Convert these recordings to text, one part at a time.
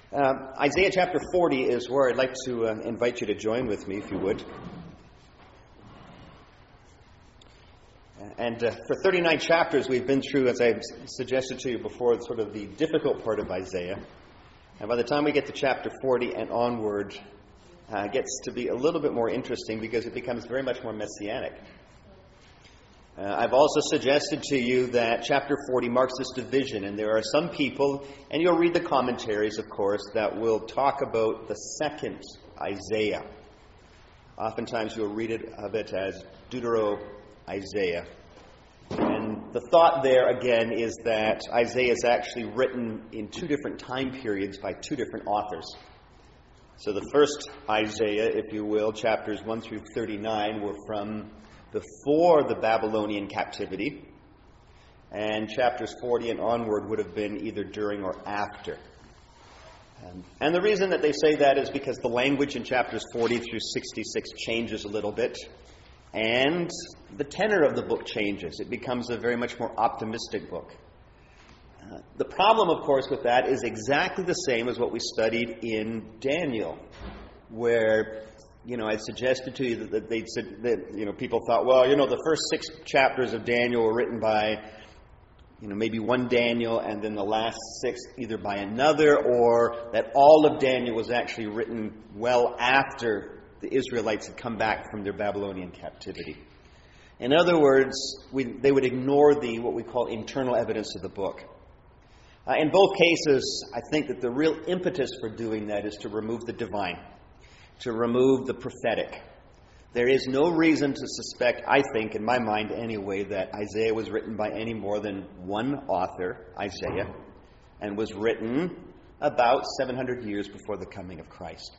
Isaiah chapter 40 is where I'd like to invite you to join with me, if you would. And for 39 chapters, we've been through, as I've suggested to you before, sort of the difficult part of Isaiah. And by the time we get to chapter 40 and onward, it gets to be a little bit more interesting because it becomes very much more messianic. I've also suggested to you that chapter 40 marks this division, and there are some people, and you'll read the commentaries, of course, that will talk about the second Isaiah. Oftentimes you'll read of it as Deutero-Isaiah. And the thought there, again, is that Isaiah is actually written in two different time periods by two different authors. So the first Isaiah, if you will, chapters 1 through 39, were from before the Babylonian captivity, and chapters 40 and onward would have been either during or after. And the reason that they say that is because the language in chapters 40 through 66 changes a little bit, and the tenor of the book changes. It becomes a very much more optimistic book. The problem, of course, with that is exactly the same as what we studied in Daniel, where I suggested to you that they'd said that, people thought, the first 6 chapters of Daniel were written by, maybe one Daniel, and then the last 6 either by another, or that all of Daniel was actually written well after the Israelites had come back from their Babylonian captivity. In other words, they would ignore what we call internal evidence of the book. In both cases, I think that the real impetus for doing that is to remove the divine, to remove the prophetic. There is no reason to suspect, I think, in my mind anyway, that Isaiah was written by any more than one author, Isaiah, and was written about 700 years before the coming of Christ.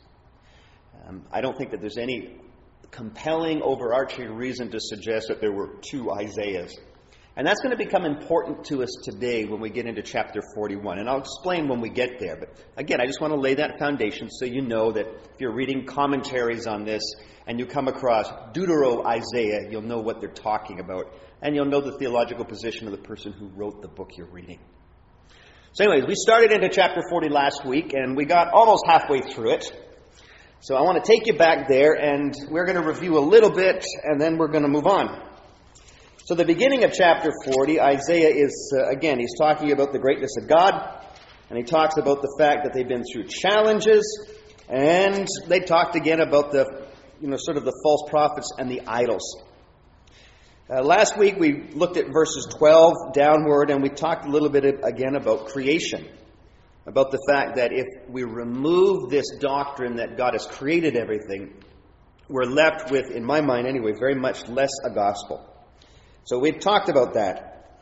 I don't think that there's any compelling, overarching reason to suggest that there were 2 Isaiahs. And that's going to become important to us today when we get into chapter 41. And I'll explain when we get there. But again, I just want to lay that foundation so you know that if you're reading commentaries on this and you come across Deutero-Isaiah, you'll know what they're talking about. And you'll know the theological position of the person who wrote the book you're reading. So anyways, we started into chapter 40 last week, and we got almost halfway through it. So I want to take you back there, and we're going to review a little bit, and then we're going to move on. So the beginning of chapter 40, Isaiah is, he's talking about the greatness of God, and he talks about the fact that they've been through challenges, and they talked again about the, sort of the false prophets and the idols. Last week we looked at verses 12 downward, and we talked a little bit again about creation, about the fact that if we remove this doctrine that God has created everything, we're left with, in my mind anyway, very much less a gospel. So we've talked about that.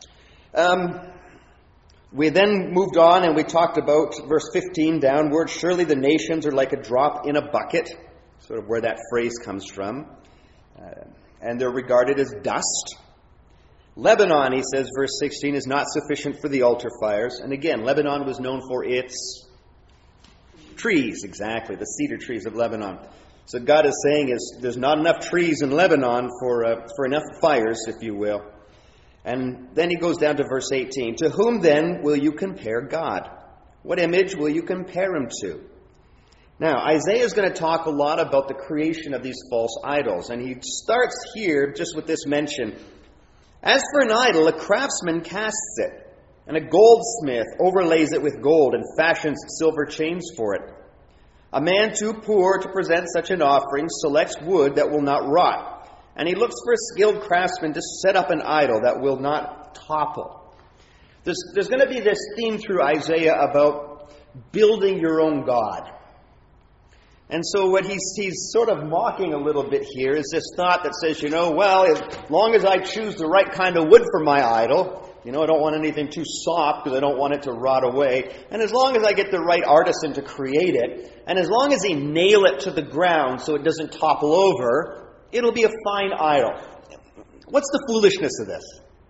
We then moved on and we talked about verse 15 downward. Surely the nations are like a drop in a bucket, sort of where that phrase comes from. And they're regarded as dust. Lebanon, he says, verse 16, is not sufficient for the altar fires. And again, Lebanon was known for its trees, exactly, the cedar trees of Lebanon. So God is saying there's not enough trees in Lebanon for enough fires, if you will. And then he goes down to verse 18. To whom then will you compare God? What image will you compare him to? Now, Isaiah is going to talk a lot about the creation of these false idols. And he starts here just with this mention. As for an idol, a craftsman casts it, and a goldsmith overlays it with gold and fashions silver chains for it. A man too poor to present such an offering selects wood that will not rot, and he looks for a skilled craftsman to set up an idol that will not topple. There's going to be this theme through Isaiah about building your own God. And so what he's sort of mocking a little bit here is this thought that says, as long as I choose the right kind of wood for my idol, I don't want anything too soft because I don't want it to rot away. And as long as I get the right artisan to create it, and as long as he nail it to the ground so it doesn't topple over, it'll be a fine idol. What's the foolishness of this?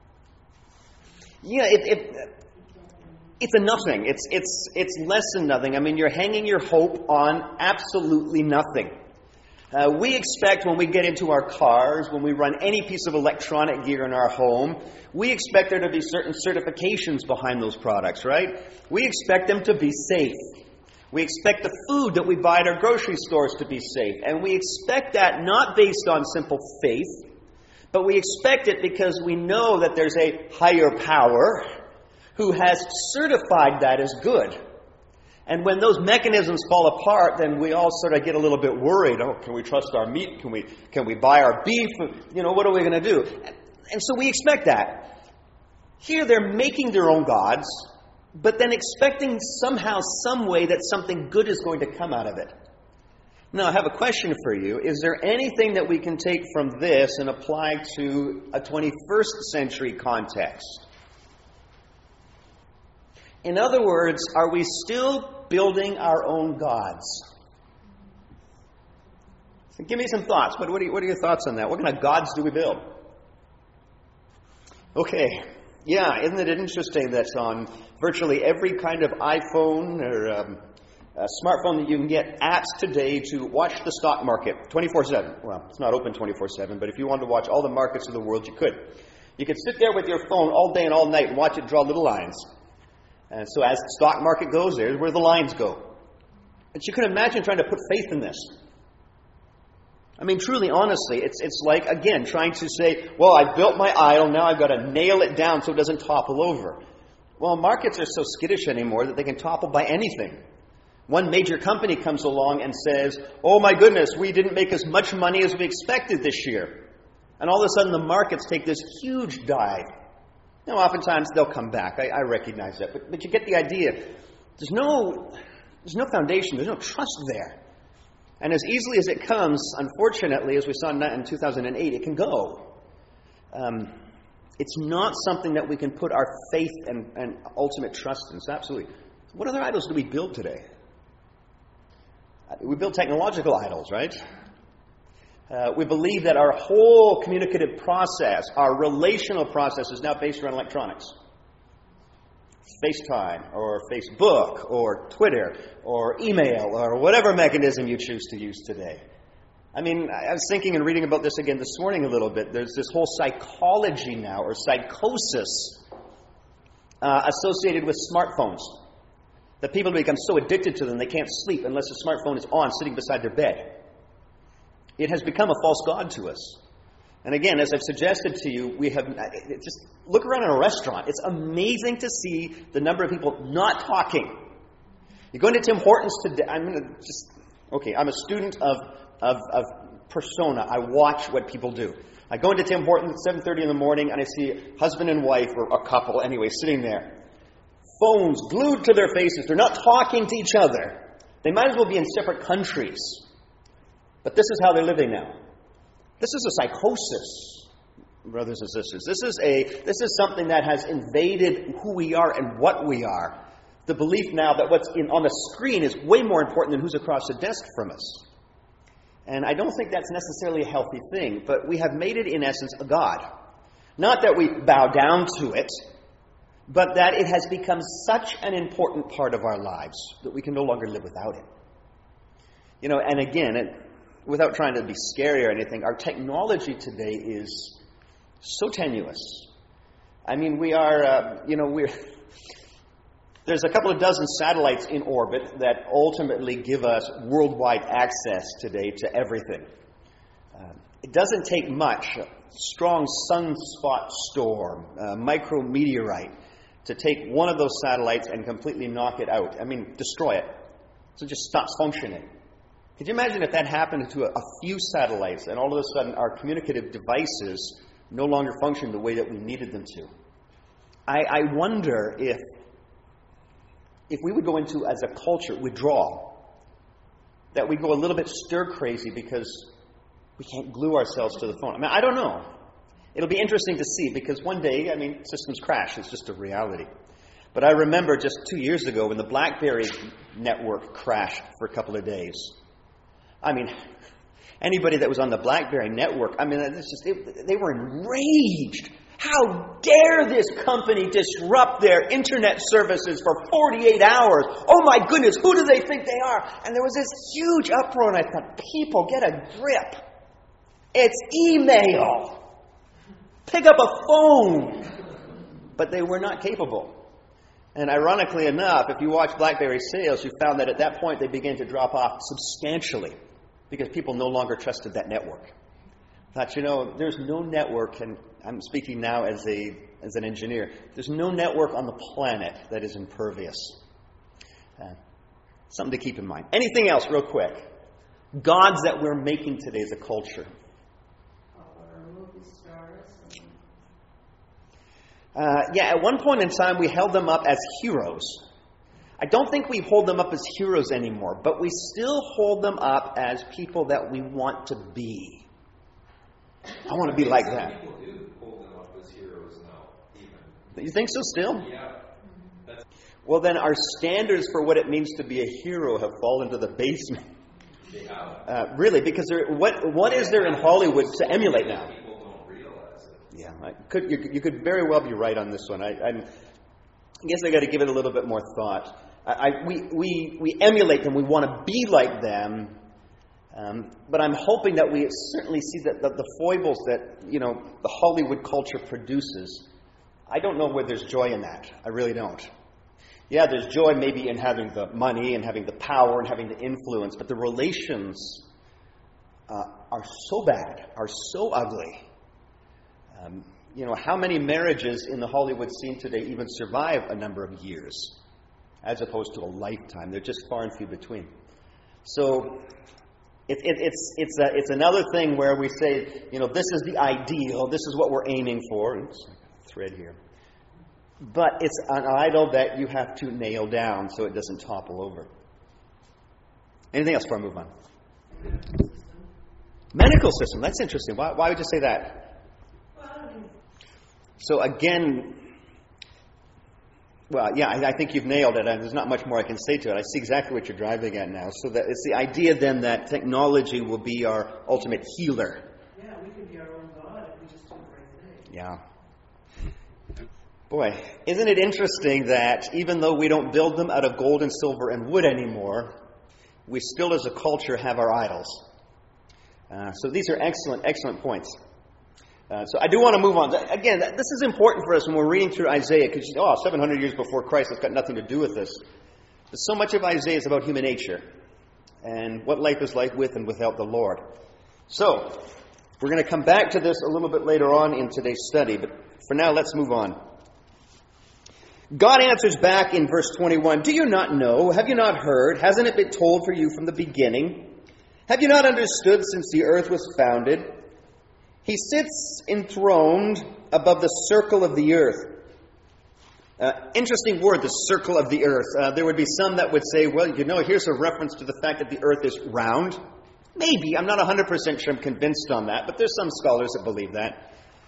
It's a nothing. It's less than nothing. I mean, you're hanging your hope on absolutely nothing. We expect when we get into our cars, when we run any piece of electronic gear in our home, we expect there to be certain certifications behind those products, right? We expect them to be safe. We expect the food that we buy at our grocery stores to be safe. And we expect that not based on simple faith, but we expect it because we know that there's a higher power who has certified that as good. And when those mechanisms fall apart, then we all sort of get a little bit worried. Oh, can we trust our meat? Can we buy our beef? What are we going to do? And so we expect that. Here they're making their own gods, but then expecting somehow, some way that something good is going to come out of it. Now, I have a question for you. Is there anything that we can take from this and apply to a 21st century context? In other words, are we still building our own gods? So give me some thoughts. What are your thoughts on that? What kind of gods do we build? Okay. Yeah, isn't it interesting that on virtually every kind of iPhone or smartphone that you can get apps today to watch the stock market 24/7. Well, it's not open 24/7, but if you wanted to watch all the markets of the world, you could. You could sit there with your phone all day and all night and watch it draw little lines. And so as the stock market goes, there's where the lines go. But you can imagine trying to put faith in this. I mean, truly, honestly, it's like, again, trying to say, well, I've built my idol, now I've got to nail it down so it doesn't topple over. Well, markets are so skittish anymore that they can topple by anything. One major company comes along and says, oh my goodness, we didn't make as much money as we expected this year. And all of a sudden the markets take this huge dive. Now, oftentimes they'll come back. I recognize that. But you get the idea. There's no foundation. There's no trust there. And as easily as it comes, unfortunately, as we saw in 2008, it can go. It's not something that we can put our faith and ultimate trust in. So absolutely. What other idols do we build today? We build technological idols, right? We believe that our whole communicative process, our relational process, is now based around electronics. FaceTime, or Facebook, or Twitter, or email, or whatever mechanism you choose to use today. I mean, I was thinking and reading about this again this morning a little bit. There's this whole psychology now, or psychosis, associated with smartphones. That people become so addicted to them they can't sleep unless the smartphone is on, sitting beside their bed. It has become a false god to us. And again, as I've suggested to you, just look around in a restaurant. It's amazing to see the number of people not talking. You go into Tim Hortons today. I'm a student of persona. I watch what people do. I go into Tim Hortons at 7:30 in the morning and I see a husband and wife, or a couple anyway, sitting there. Phones glued to their faces. They're not talking to each other. They might as well be in separate countries. But this is how they're living now. This is a psychosis, brothers and sisters. This is something that has invaded who we are and what we are. The belief now that what's on the screen is way more important than who's across the desk from us. And I don't think that's necessarily a healthy thing, but we have made it, in essence, a god. Not that we bow down to it, but that it has become such an important part of our lives that we can no longer live without it. And again, without trying to be scary or anything, our technology today is so tenuous. I mean, there's a couple of dozen satellites in orbit that ultimately give us worldwide access today to everything. It doesn't take much. A strong sunspot storm, a micrometeorite, to take one of those satellites and completely knock it out. I mean, destroy it. So it just stops functioning. Could you imagine if that happened to a few satellites and all of a sudden our communicative devices no longer function the way that we needed them to? I wonder if we would go into, as a culture, withdrawal. That we go a little bit stir-crazy because we can't glue ourselves to the phone. I mean, I don't know. It'll be interesting to see, because one day, systems crash. It's just a reality. But I remember just 2 years ago when the BlackBerry network crashed for a couple of days. I mean, anybody that was on the BlackBerry network, they were enraged. How dare this company disrupt their internet services for 48 hours? Oh my goodness, who do they think they are? And there was this huge uproar, and I thought, people, get a grip. It's email. Pick up a phone. But they were not capable. And ironically enough, if you watch BlackBerry sales, you found that at that point they began to drop off substantially because people no longer trusted that network. I thought, there's no network, and I'm speaking now as an engineer, there's no network on the planet that is impervious. Something to keep in mind. Anything else, real quick? Gods that we're making today as a culture. At one point in time, we held them up as heroes. I don't think we hold them up as heroes anymore, but we still hold them up as people that we want to be. I want to be like that. People do hold them up as heroes now, even. You think so still? Yeah. Well, then our standards for what it means to be a hero have fallen to the basement. They have. Really, because what is there in Hollywood to emulate now? People don't realize it. Yeah, you could very well be right on this one. I guess I got to give it a little bit more thought. We emulate them. We want to be like them. But I'm hoping that we certainly see that the foibles that the Hollywood culture produces. I don't know where there's joy in that. I really don't. Yeah, there's joy maybe in having the money and having the power and having the influence, but the relations are so bad, are so ugly. How many marriages in the Hollywood scene today even survive a number of years, as opposed to a lifetime? They're just far and few between. So it's another thing where we say, this is the ideal, this is what we're aiming for. Oops, thread here. But it's an idol that you have to nail down so it doesn't topple over. Anything else before I move on? Medical system. That's interesting. Why would you say that? So again, I think you've nailed it. There's not much more I can say to it. I see exactly what you're driving at now. So that it's the idea then that technology will be our ultimate healer. Yeah, we can be our own God if we just do the right thing. Yeah. Boy, isn't it interesting that even though we don't build them out of gold and silver and wood anymore, we still as a culture have our idols. So these are excellent points. So I do want to move on. Again, this is important for us when we're reading through Isaiah, because 700 years before Christ, it's got nothing to do with this. But so much of Isaiah is about human nature and what life is like with and without the Lord. So we're going to come back to this a little bit later on in today's study, but for now, let's move on. God answers back in verse 21, "Do you not know? Have you not heard? Hasn't it been told for you from the beginning? Have you not understood since the earth was founded? He sits enthroned above the circle of the earth." Interesting word, the circle of the earth. There would be some that would say, well, here's a reference to the fact that the earth is round. Maybe. I'm not 100% sure I'm convinced on that, but there's some scholars that believe that.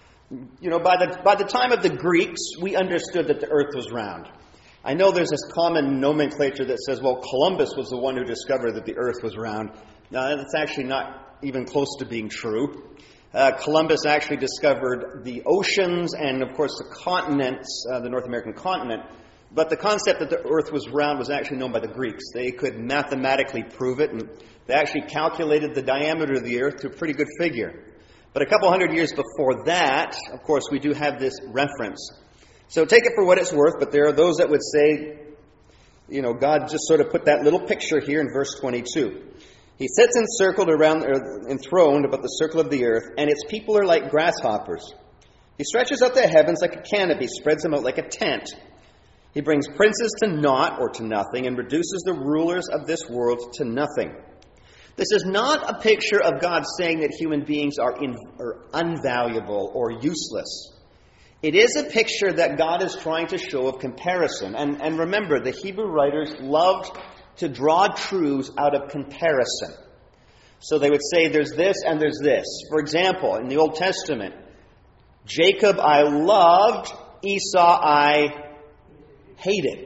By the time of the Greeks, we understood that the earth was round. I know there's this common nomenclature that says, well, Columbus was the one who discovered that the earth was round. Now, that's actually not even close to being true. Columbus actually discovered the oceans and, of course, the continents, the North American continent. But the concept that the earth was round was actually known by the Greeks. They could mathematically prove it, and they actually calculated the diameter of the earth to a pretty good figure. But a couple hundred years before that, of course, we do have this reference. So take it for what it's worth, but there are those that would say, God just sort of put that little picture here in verse 22. He sits enthroned above the circle of the earth, and its people are like grasshoppers. He stretches out the heavens like a canopy, spreads them out like a tent. He brings princes to naught or to nothing, and reduces the rulers of this world to nothing. This is not a picture of God saying that human beings are unvaluable or useless. It is a picture that God is trying to show of comparison. And remember, the Hebrew writers loved to draw truths out of comparison. So they would say there's this and there's this. For example, in the Old Testament, Jacob I loved, Esau I hated.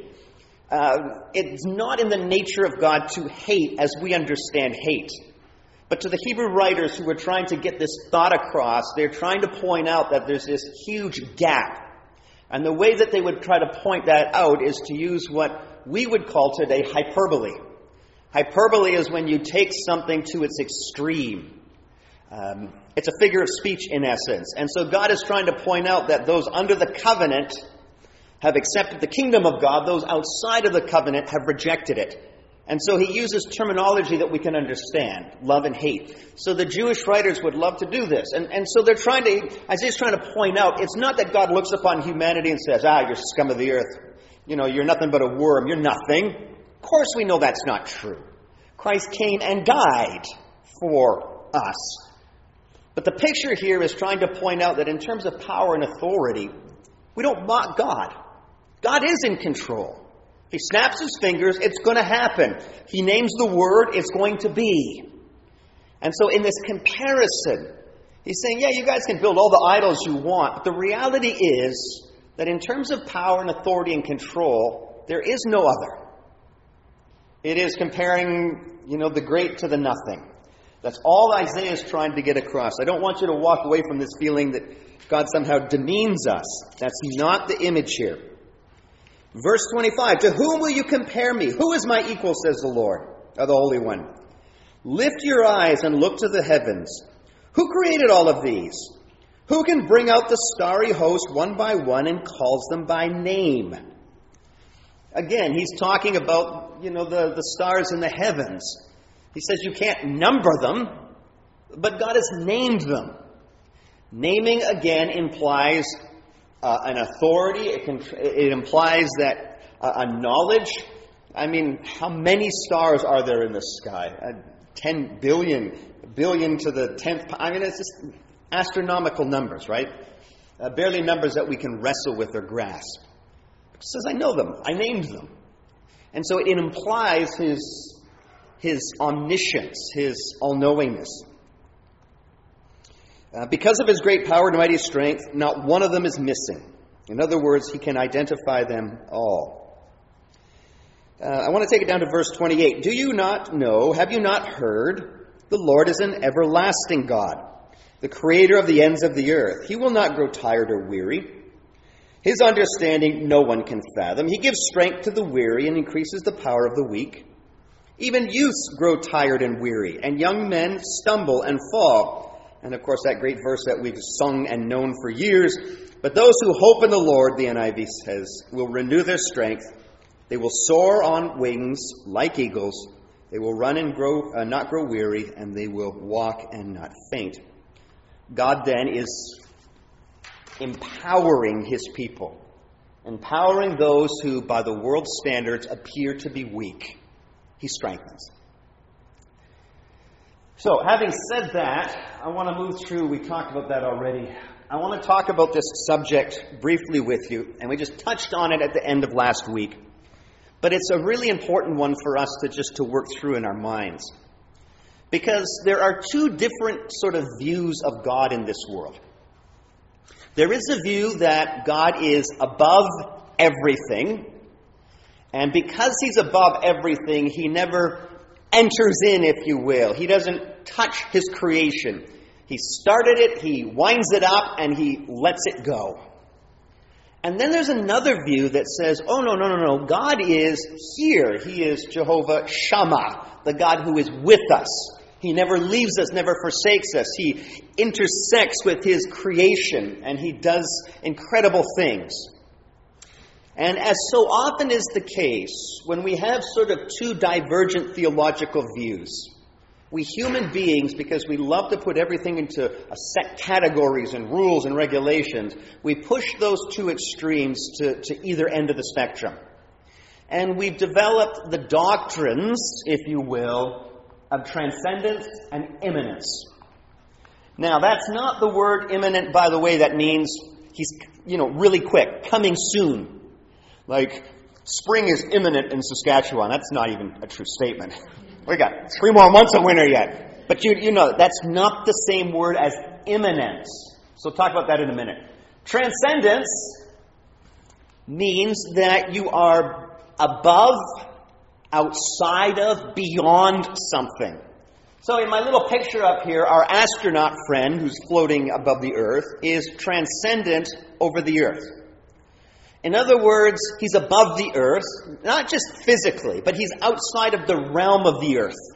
It's not in the nature of God to hate as we understand hate. But to the Hebrew writers who were trying to get this thought across, they're trying to point out that there's this huge gap. And the way that they would try to point that out is to use what we would call today hyperbole. Hyperbole is when you take something to its extreme. It's a figure of speech in essence. And so God is trying to point out that those under the covenant have accepted the kingdom of God. Those outside of the covenant have rejected it. And so he uses terminology that we can understand, love and hate. So the Jewish writers would love to do this. And so Isaiah's trying to point out, it's not that God looks upon humanity and says, you're scum of the earth. You're nothing but a worm. You're nothing. Of course we know that's not true. Christ came and died for us. But the picture here is trying to point out that in terms of power and authority, we don't mock God. God is in control. He snaps his fingers, it's going to happen. He names the word, it's going to be. And so in this comparison, he's saying, you guys can build all the idols you want, but the reality is that in terms of power and authority and control, there is no other. It is comparing, the great to the nothing. That's all Isaiah is trying to get across. I don't want you to walk away from this feeling that God somehow demeans us. That's not the image here. Verse 25, to whom will you compare me? Who is my equal, says the Lord, or the Holy One? Lift your eyes and look to the heavens. Who created all of these? Who can bring out the starry host one by one and calls them by name? Again, he's talking about, the stars in the heavens. He says you can't number them, but God has named them. Naming, again, implies an authority. It implies that a knowledge. I mean, how many stars are there in the sky? 10 billion to the 10th. I mean, it's just astronomical numbers, right? Barely numbers that we can wrestle with or grasp. He says, I know them. I named them. And so it implies his omniscience, his all-knowingness. Because of his great power and mighty strength, not one of them is missing. In other words, he can identify them all. I want to take it down to verse 28. Do you not know, have you not heard, the Lord is an everlasting God, the creator of the ends of the earth. He will not grow tired or weary. His understanding no one can fathom. He gives strength to the weary and increases the power of the weak. Even youths grow tired and weary, and young men stumble and fall. And of course, that great verse that we've sung and known for years. But those who hope in the Lord, the NIV says, will renew their strength. They will soar on wings like eagles. They will run and not grow weary, and they will walk and not faint. God then is empowering his people, empowering those who, by the world's standards, appear to be weak. He strengthens. So, having said that, I want to move through. We talked about that already. I want to talk about this subject briefly with you, and we just touched on it at the end of last week. But it's a really important one for us to work through in our minds. Because there are two different sort of views of God in this world. There is a view that God is above everything, and because he's above everything, he never enters in, if you will. He doesn't touch his creation. He started it, he winds it up, and he lets it go. And then there's another view that says, no. God is here. He is Jehovah Shammah, the God who is with us. He never leaves us, never forsakes us. He intersects with his creation, and he does incredible things. And as so often is the case, when we have sort of two divergent theological views, we human beings, because we love to put everything into set categories and rules and regulations, we push those two extremes to either end of the spectrum. And we've developed the doctrines, if you will, of transcendence and immanence. Now, that's not the word imminent, by the way, that means he's, really quick, coming soon. Like, spring is imminent in Saskatchewan. That's not even a true statement. We got 3 more months of winter yet. But you know, that's not the same word as imminence. So talk about that in a minute. Transcendence means that you are above, outside of, beyond something. So in my little picture up here, our astronaut friend who's floating above the earth is transcendent over the earth. In other words, he's above the earth, not just physically, but he's outside of the realm of the earth.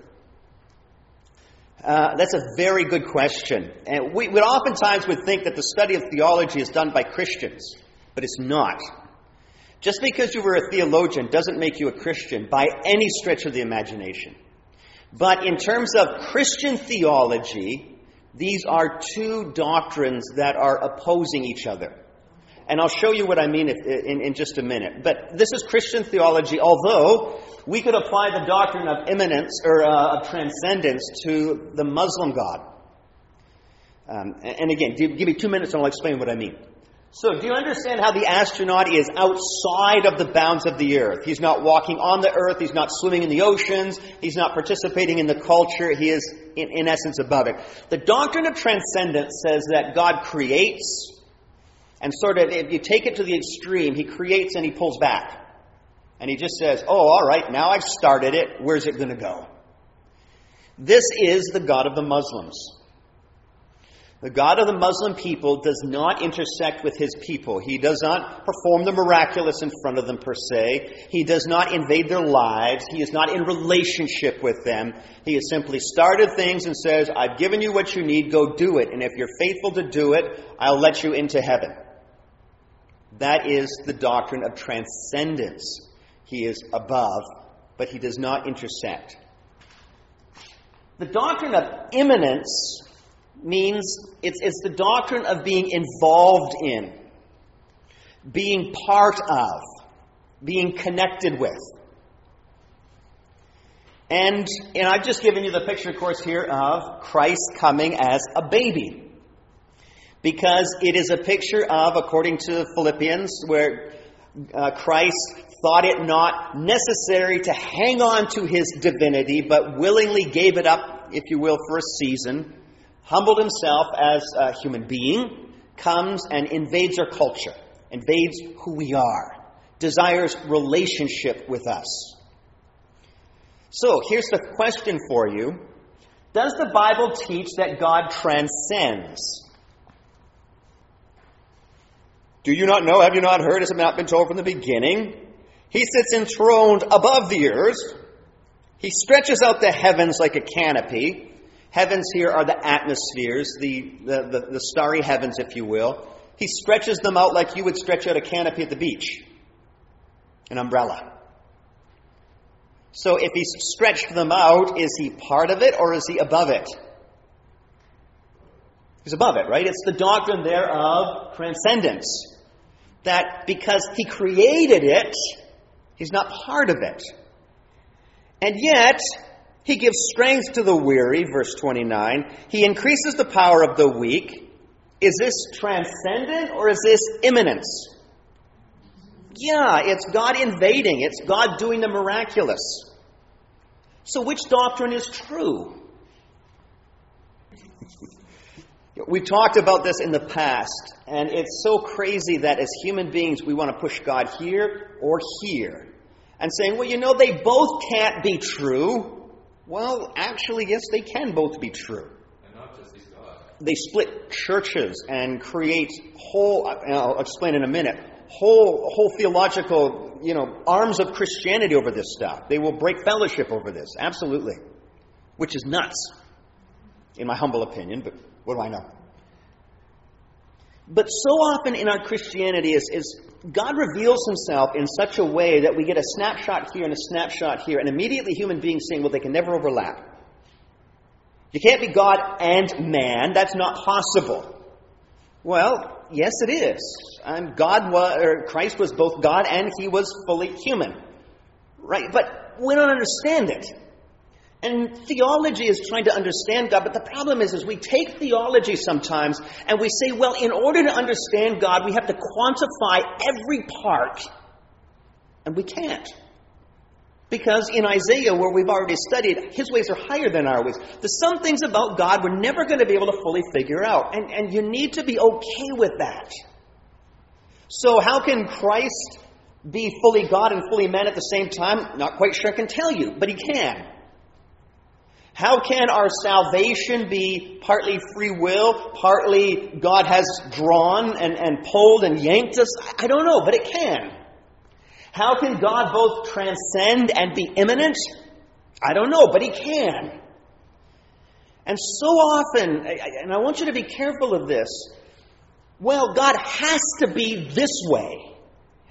That's a very good question. And we oftentimes would think that the study of theology is done by Christians, but it's not. Just because you were a theologian doesn't make you a Christian by any stretch of the imagination. But in terms of Christian theology, these are two doctrines that are opposing each other. And I'll show you what I mean in just a minute. But this is Christian theology, although we could apply the doctrine of immanence or of transcendence to the Muslim God. And again, give me 2 minutes and I'll explain what I mean. So, do you understand how the astronaut is outside of the bounds of the earth? He's not walking on the earth. He's not swimming in the oceans. He's not participating in the culture. He is, in essence, above it. The doctrine of transcendence says that God creates, and sort of, if you take it to the extreme, He creates and He pulls back. And He just says, oh, all right, now I've started it. Where's it going to go? This is the God of the Muslims. The God of the Muslim people does not intersect with His people. He does not perform the miraculous in front of them per se. He does not invade their lives. He is not in relationship with them. He has simply started things and says, I've given you what you need, go do it. And if you're faithful to do it, I'll let you into heaven. That is the doctrine of transcendence. He is above, but He does not intersect. The doctrine of immanence means it's the doctrine of being involved in, being part of, being connected with. And I've just given you the picture, of course, here of Christ coming as a baby. Because it is a picture of, according to Philippians, where Christ thought it not necessary to hang on to His divinity, but willingly gave it up, if you will, for a season, humbled Himself as a human being, comes and invades our culture, invades who we are, desires relationship with us. So, here's the question for you. Does the Bible teach that God transcends? Do you not know? Have you not heard? Has it not been told from the beginning? He sits enthroned above the earth. He stretches out the heavens like a canopy. Heavens here are the atmospheres, the starry heavens, if you will. He stretches them out like you would stretch out a canopy at the beach, an umbrella. So if He's stretched them out, is He part of it or is He above it? He's above it, right? It's the doctrine there of transcendence. That because He created it, He's not part of it. And yet, He gives strength to the weary, verse 29. He increases the power of the weak. Is this transcendent or is this immanence? Yeah, it's God invading. It's God doing the miraculous. So which doctrine is true? We've talked about this in the past, and it's so crazy that as human beings we want to push God here or here. And saying, well, they both can't be true. Well, actually, yes, they can both be true. And not just He's God. They split churches and create I'll explain in a minute, whole theological, arms of Christianity over this stuff. They will break fellowship over this, absolutely. Which is nuts, in my humble opinion, but what do I know? But so often in our Christianity is God reveals Himself in such a way that we get a snapshot here and a snapshot here, and immediately human beings saying, well, they can never overlap. You can't be God and man. That's not possible. Well, yes, it is. Christ was both God and He was fully human. Right? But we don't understand it. And theology is trying to understand God, but the problem is we take theology sometimes and we say, well, in order to understand God, we have to quantify every part. And we can't. Because in Isaiah, where we've already studied, His ways are higher than our ways. There's some things about God we're never going to be able to fully figure out. And you need to be okay with that. So how can Christ be fully God and fully man at the same time? Not quite sure I can tell you, but He can. How can our salvation be partly free will, partly God has drawn and pulled and yanked us? I don't know, but it can. How can God both transcend and be immanent? I don't know, but He can. And so often, and I want you to be careful of this, well, God has to be this way.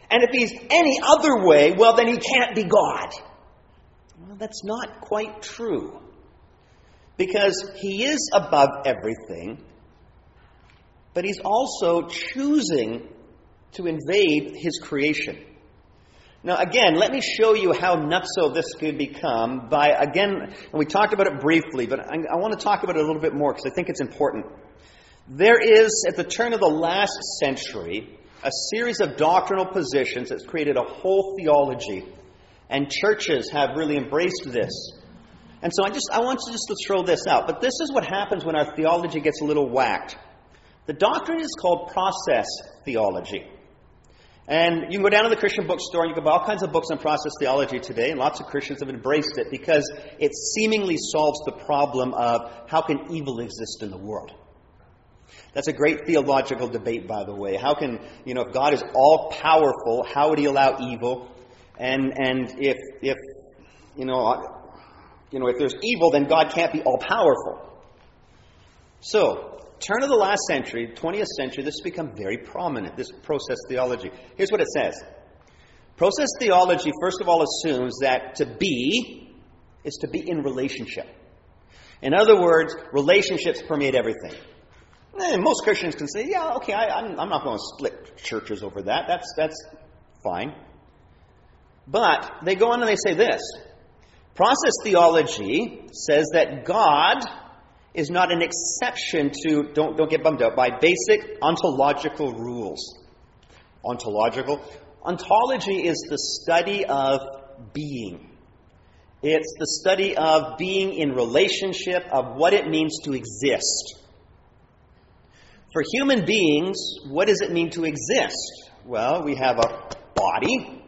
And if he's any other way, well, then he can't be God. Well, that's not quite true. Because he is above everything, but he's also choosing to invade his creation. Now, again, let me show you how nutso this could become by, again, and we talked about it briefly, but I want to talk about it a little bit more because I think it's important. There is, at the turn of the last century, a series of doctrinal positions that's created a whole theology, and churches have really embraced this. And so I want you just to throw this out. But this is what happens when our theology gets a little whacked. The doctrine is called process theology. And you can go down to the Christian bookstore and you can buy all kinds of books on process theology today, and lots of Christians have embraced it because it seemingly solves the problem of how can evil exist in the world. That's a great theological debate, by the way. How can, if God is all-powerful, how would he allow evil? And if there's evil, then God can't be all-powerful. So, turn of the last century, 20th century, this has become very prominent, this process theology. Here's what it says. Process theology, first of all, assumes that to be is to be in relationship. In other words, relationships permeate everything. And most Christians can say, yeah, okay, I'm not going to split churches over that. That's fine. But they go on and they say this. Process theology says that God is not an exception to, don't get bummed out, by basic ontological rules. Ontological? Ontology is the study of being. It's the study of being in relationship, of what it means to exist. For human beings, what does it mean to exist? Well, we have a body,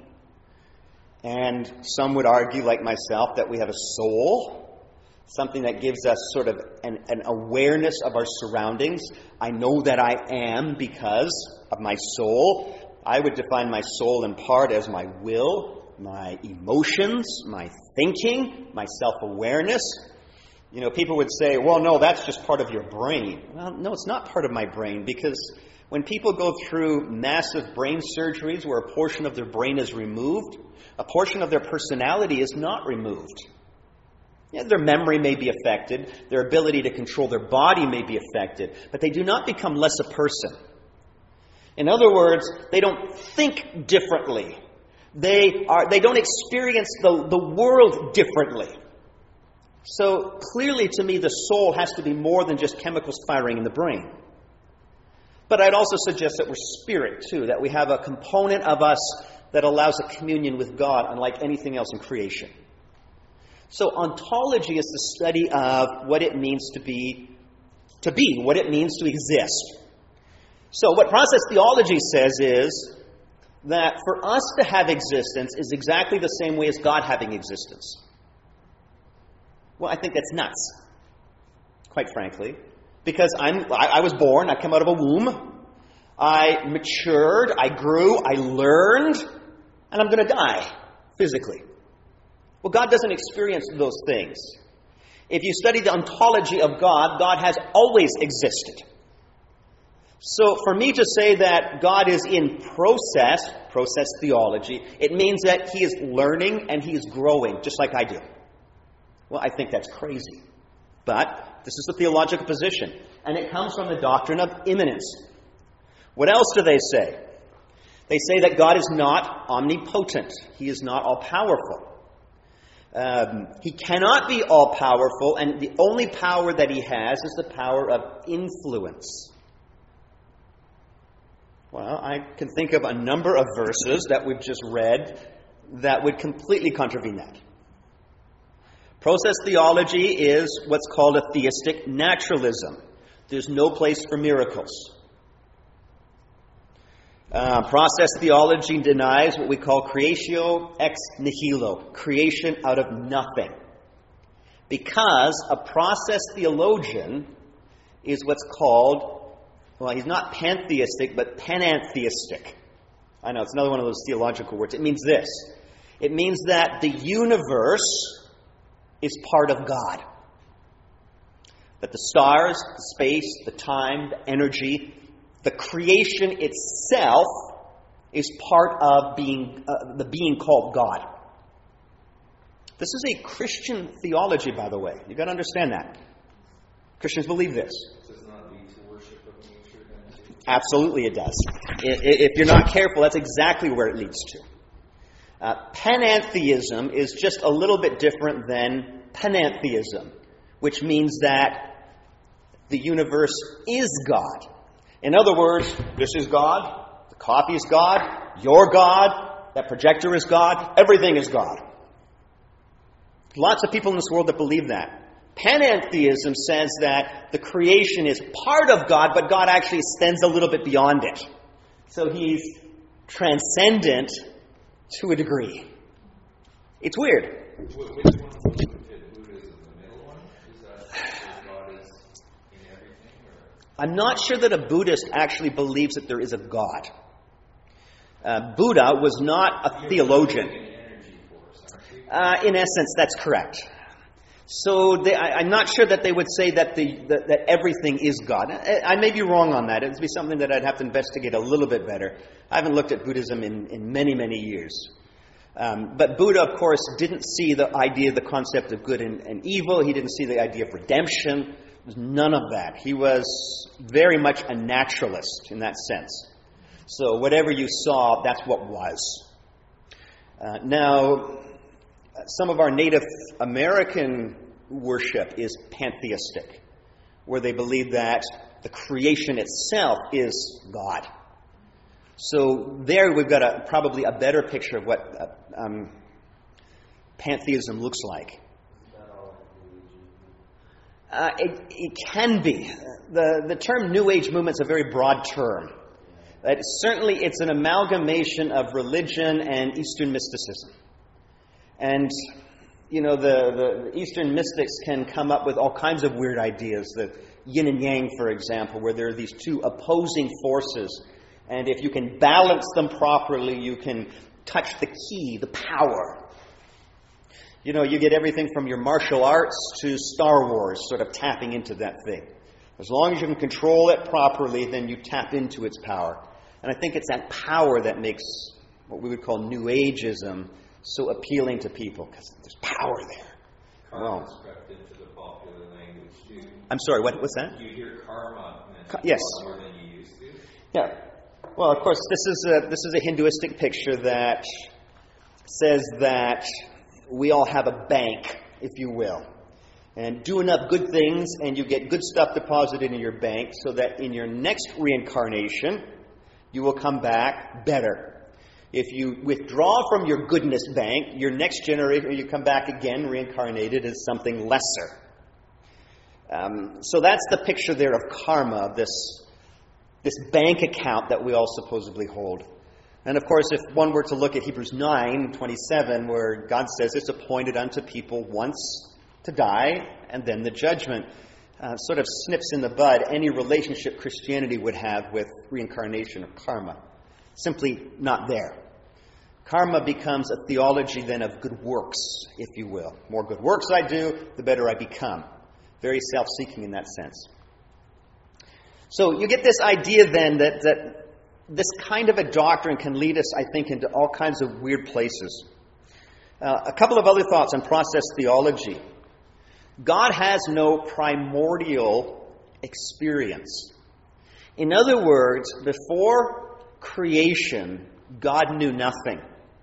and some would argue, like myself, that we have a soul, something that gives us sort of an awareness of our surroundings. I know that I am because of my soul. I would define my soul in part as my will, my emotions, my thinking, my self-awareness. People would say, well, no, that's just part of your brain. Well, no, it's not part of my brain, because when people go through massive brain surgeries where a portion of their brain is removed, a portion of their personality is not removed. Yeah, their memory may be affected, their ability to control their body may be affected, but they do not become less a person. In other words, they don't think differently. They don't experience the world differently. So clearly to me, the soul has to be more than just chemicals firing in the brain. But I'd also suggest that we're spirit too, that we have a component of us that allows a communion with God unlike anything else in creation. So ontology is the study of what it means to be, what it means to exist. So what process theology says is that for us to have existence is exactly the same way as God having existence. Well, I think that's nuts, quite frankly, because I was born, I came out of a womb, I matured, I grew, I learned, and I'm going to die physically. Well, God doesn't experience those things. If you study the ontology of God, God has always existed. So for me to say that God is in process theology, it means that he is learning and he is growing, just like I do. Well, I think that's crazy. But this is the theological position. And it comes from the doctrine of immanence. What else do they say? They say that God is not omnipotent. He is not all-powerful. He cannot be all-powerful, and the only power that he has is the power of influence. Well, I can think of a number of verses that we've just read that would completely contravene that. Process theology is what's called a theistic naturalism. There's no place for miracles. Process theology denies what we call creatio ex nihilo, creation out of nothing. Because a process theologian is what's called, well, he's not pantheistic, but panentheistic. I know, it's another one of those theological words. It means this. It means that the universe is part of God. That the stars, the space, the time, the energy, the creation itself is part of the being called God. This is a Christian theology, by the way. You've got to understand that. Christians believe this. Does not lead to worship of nature then? Absolutely it does. If you're not careful, that's exactly where it leads to. Panentheism is just a little bit different than panentheism, which means that the universe is God. In other words, this is God, the coffee is God, you're God, that projector is God, everything is God. Lots of people in this world that believe that. Panentheism says that the creation is part of God, but God actually extends a little bit beyond it. So he's transcendent to a degree. It's weird. Which one fit Buddhism? The middle one? Is that God is in everything? Or? I'm not sure that a Buddhist actually believes that there is a God. Buddha was not a theologian. In essence, that's correct. So I'm not sure that they would say that that everything is God. I may be wrong on that. It would be something that I'd have to investigate a little bit better. I haven't looked at Buddhism in many, many years. But Buddha, of course, didn't see the idea, the concept of good and evil. He didn't see the idea of redemption. There was none of that. He was very much a naturalist in that sense. So whatever you saw, that's what was. Now, some of our Native American worship is pantheistic, where they believe that the creation itself is God. So there we've got probably a better picture of what pantheism looks like. It can be. The term New Age movement is a very broad term. Certainly it's an amalgamation of religion and Eastern mysticism. And, you know, the Eastern mystics can come up with all kinds of weird ideas. The yin and yang, for example, where there are these two opposing forces. And if you can balance them properly, you can touch the key, the power. You know, you get everything from your martial arts to Star Wars sort of tapping into that thing. As long as you can control it properly, then you tap into its power. And I think it's that power that makes what we would call New Ageism so appealing to people, because there's power there. Karma crept into the popular language too. I'm sorry, what's that? You hear karma mentioned Yes. more than you used to. Yeah. Well, of course, this is a Hinduistic picture that says that we all have a bank, if you will. And do enough good things and you get good stuff deposited in your bank so that in your next reincarnation, you will come back better. If you withdraw from your goodness bank, your next generation, you come back again, reincarnated as something lesser. So that's the picture there of karma, this bank account that we all supposedly hold. And of course, if one were to look at Hebrews 9:27, where God says it's appointed unto people once to die and then the judgment, sort of snips in the bud any relationship Christianity would have with reincarnation or karma. Simply not there. Karma becomes a theology then of good works, if you will. The more good works I do, the better I become. Very self-seeking in that sense. So you get this idea then that this kind of a doctrine can lead us, I think, into all kinds of weird places. A couple of other thoughts on process theology. God has no primordial experience. In other words, before creation, God knew nothing.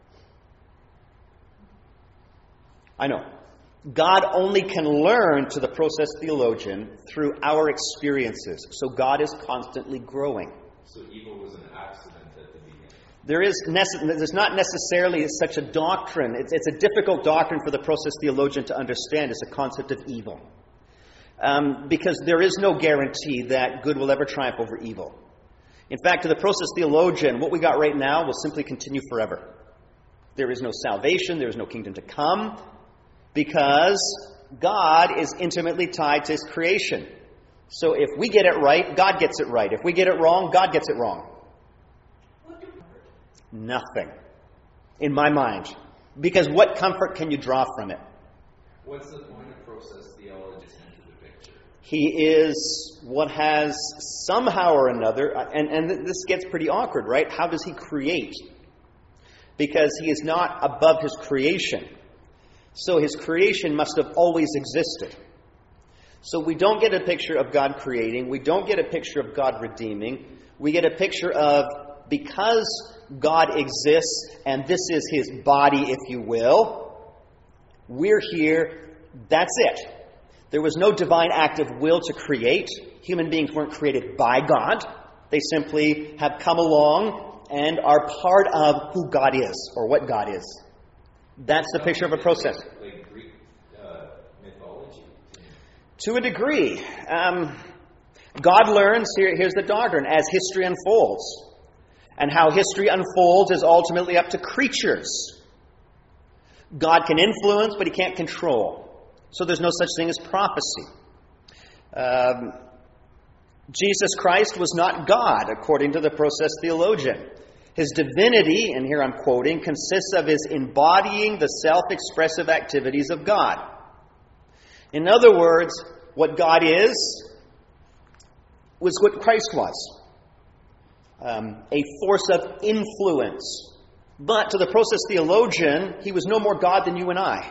I know. God only can learn, to the process theologian, through our experiences. So God is constantly growing. So evil was an accident at the beginning. There's not necessarily such a doctrine. It's a difficult doctrine for the process theologian to understand. It's a concept of evil. Because there is no guarantee that good will ever triumph over evil. In fact, to the process theologian, what we got right now will simply continue forever. There is no salvation, there is no kingdom to come, because God is intimately tied to His creation. So if we get it right, God gets it right. If we get it wrong, God gets it wrong. Nothing, in my mind. Because what comfort can you draw from it? What's the point of process theology into the picture? He is what has somehow or another, and this gets pretty awkward, right? How does he create? Because he is not above his creation. So his creation must have always existed. So we don't get a picture of God creating. We don't get a picture of God redeeming. We get a picture of, because God exists, and this is his body, if you will, we're here, that's it. There was no divine act of will to create. Human beings weren't created by God. They simply have come along and are part of who God is, or what God is. That's the picture of a process. Like Greek mythology. To a degree. God learns, here's the doctrine, as history unfolds. And how history unfolds is ultimately up to creatures. God can influence, but he can't control. So there's no such thing as prophecy. Jesus Christ was not God, according to the process theologian. His divinity, and here I'm quoting, consists of his embodying the self-expressive activities of God. In other words, what God is was what Christ was. A force of influence. But to the process theologian, he was no more God than you and I.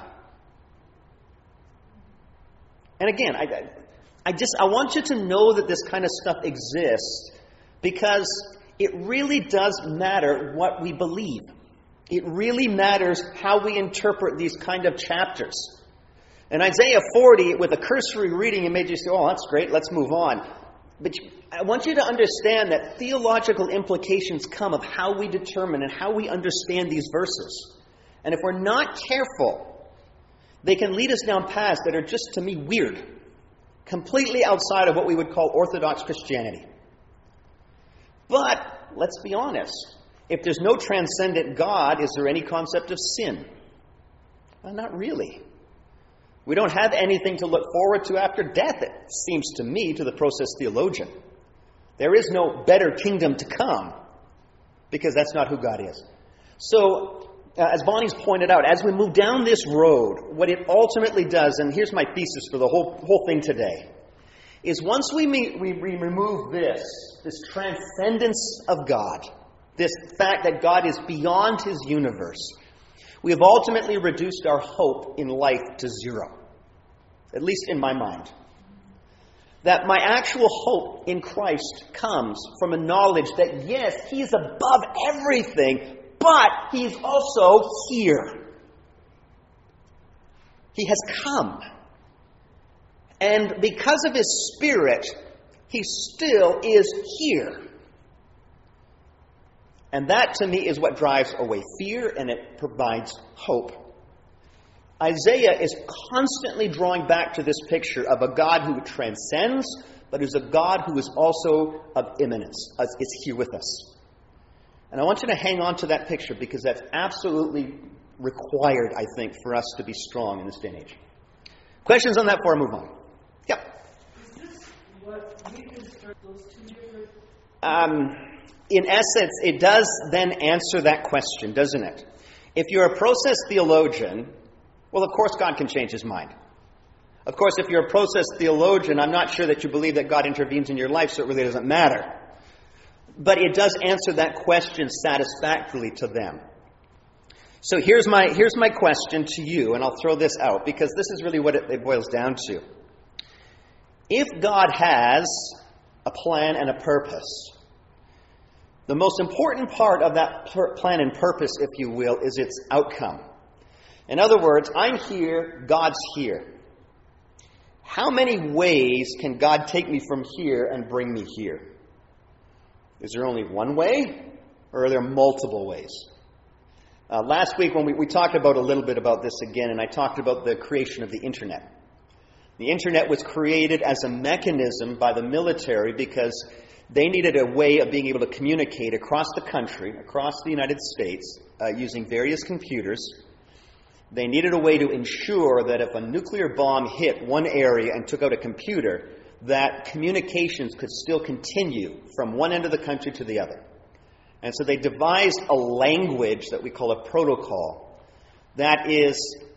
And again, I want you to know that this kind of stuff exists, because it really does matter what we believe. It really matters how we interpret these kind of chapters. In Isaiah 40, with a cursory reading, you may just say, oh, that's great, let's move on. But I want you to understand that theological implications come of how we determine and how we understand these verses. And if we're not careful, they can lead us down paths that are just, to me, weird. Completely outside of what we would call Orthodox Christianity. But, let's be honest. If there's no transcendent God, is there any concept of sin? Well, not really. We don't have anything to look forward to after death, it seems to me, to the process theologian. There is no better kingdom to come, because that's not who God is. So, as Bonnie's pointed out, as we move down this road, what it ultimately does, and here's my thesis for the whole thing today, is once we remove this transcendence of God, this fact that God is beyond his universe, we have ultimately reduced our hope in life to zero. At least in my mind. That my actual hope in Christ comes from a knowledge that, yes, he's above everything, but he's also here. He has come. And because of his Spirit, he still is here. And that, to me, is what drives away fear, and it provides hope. Isaiah is constantly drawing back to this picture of a God who transcends, but is a God who is also of immanence, is here with us. And I want you to hang on to that picture, because that's absolutely required, I think, for us to be strong in this day and age. Questions on that before I move on? Yep. Is this what we construct those two different? In essence, it does then answer that question, doesn't it? If you're a process theologian, well, of course God can change his mind. Of course, if you're a process theologian, I'm not sure that you believe that God intervenes in your life, so it really doesn't matter. But it does answer that question satisfactorily to them. So here's my question to you, and I'll throw this out, because this is really what it boils down to. If God has a plan and a purpose, the most important part of that plan and purpose, if you will, is its outcome. In other words, I'm here, God's here. How many ways can God take me from here and bring me here? Is there only one way, or are there multiple ways? Last week when we talked about a little bit about this again, and I talked about the creation of the Internet. The Internet was created as a mechanism by the military because they needed a way of being able to communicate across the country, across the United States, using various computers. They needed a way to ensure that if a nuclear bomb hit one area and took out a computer, that communications could still continue from one end of the country to the other. And so they devised a language that we call a protocol that is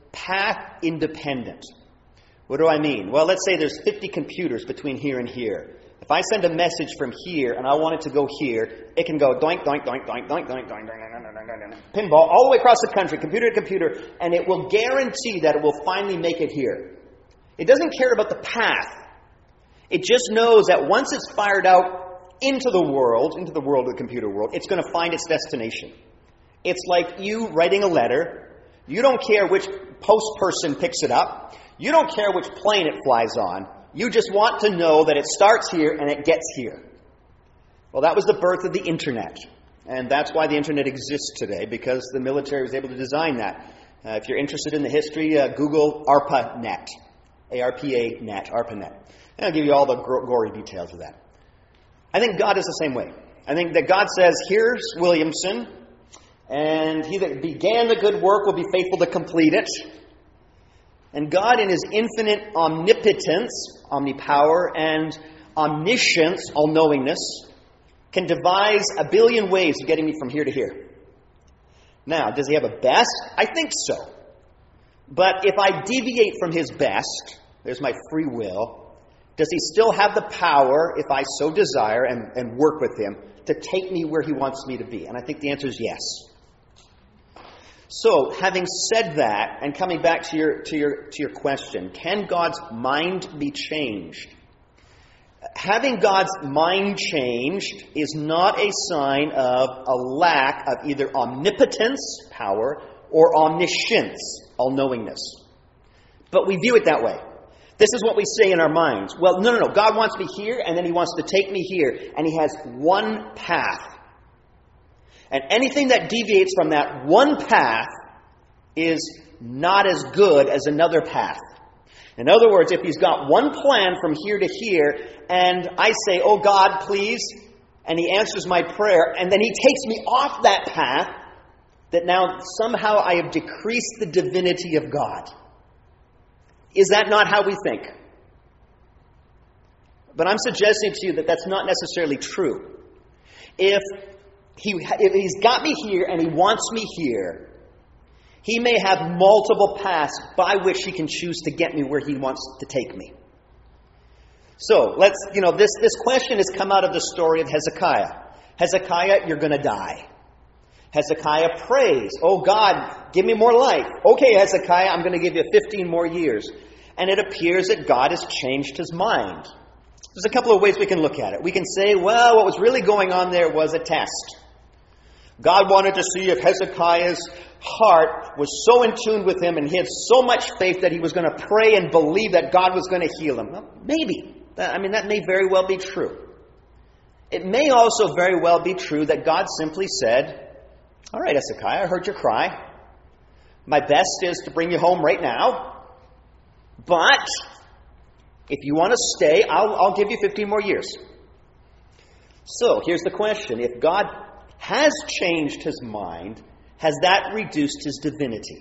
path independent. What do I mean? Well, let's say there's 50 computers between here and here. If I send a message from here and I want it to go here, it can go doink, doink, doink, doink, doink, doink, doink, doink, doink, pinball all the way across the country, computer to computer, and it will guarantee that it will finally make it here. It doesn't care about the path. It just knows that once it's fired out into the world of the computer world, it's going to find its destination. It's like you writing a letter. You don't care which post person picks it up. You don't care which plane it flies on. You just want to know that it starts here and it gets here. Well, that was the birth of the Internet. And that's why the Internet exists today, because the military was able to design that. If you're interested in the history, Google ARPANET. ARPANET, ARPANET. And I'll give you all the gory details of that. I think God is the same way. I think that God says, here's Williamson, and he that began the good work will be faithful to complete it. And God, in his infinite omnipotence, omnipower, and omniscience, all-knowingness, can devise a billion ways of getting me from here to here. Now, does he have a best? I think so. But if I deviate from his best, there's my free will, does he still have the power, if I so desire and work with him, to take me where he wants me to be? And I think the answer is yes. So, having said that, and coming back to your question, can God's mind be changed? Having God's mind changed is not a sign of a lack of either omnipotence, power, or omniscience, all-knowingness. But we view it that way. This is what we say in our minds. Well, no. God wants me here, and then he wants to take me here, and he has one path. And anything that deviates from that one path is not as good as another path. In other words, if he's got one plan from here to here, and I say, oh God, please, and he answers my prayer, and then he takes me off that path, that now somehow I have decreased the divinity of God. Is that not how we think? But I'm suggesting to you that that's not necessarily true. If he's got me here and he wants me here, he may have multiple paths by which he can choose to get me where he wants to take me. So, this question has come out of the story of Hezekiah. Hezekiah, you're going to die. Hezekiah prays, oh God, give me more life. Okay, Hezekiah, I'm going to give you 15 more years. And it appears that God has changed his mind. There's a couple of ways we can look at it. We can say, well, what was really going on there was a test. God wanted to see if Hezekiah's heart was so in tune with him and he had so much faith that he was going to pray and believe that God was going to heal him. Well, maybe. That may very well be true. It may also very well be true that God simply said, all right, Hezekiah, I heard your cry. My best is to bring you home right now. But if you want to stay, I'll give you 15 more years. So here's the question. If God has changed his mind, has that reduced his divinity?